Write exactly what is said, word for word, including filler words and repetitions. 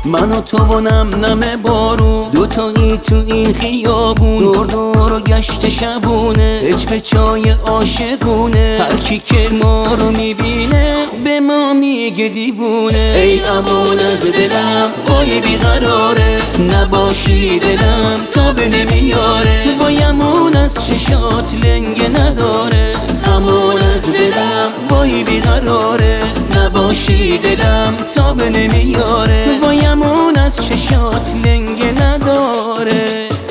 من و تو و نم نم بارون دوتایی تو این خیابون، دور دور و گشت شبونه، پچ پچای عاشقونه، هر کی که ما رو میبینه به ما میگه دیوونه. ای امان از دلم وای بیقراره، نباشی دلم تا به نمیاره، وای امان از چشات لنگه نداره. امان از دلم وای بیقراره، نباشی دلم تا به نمیاره.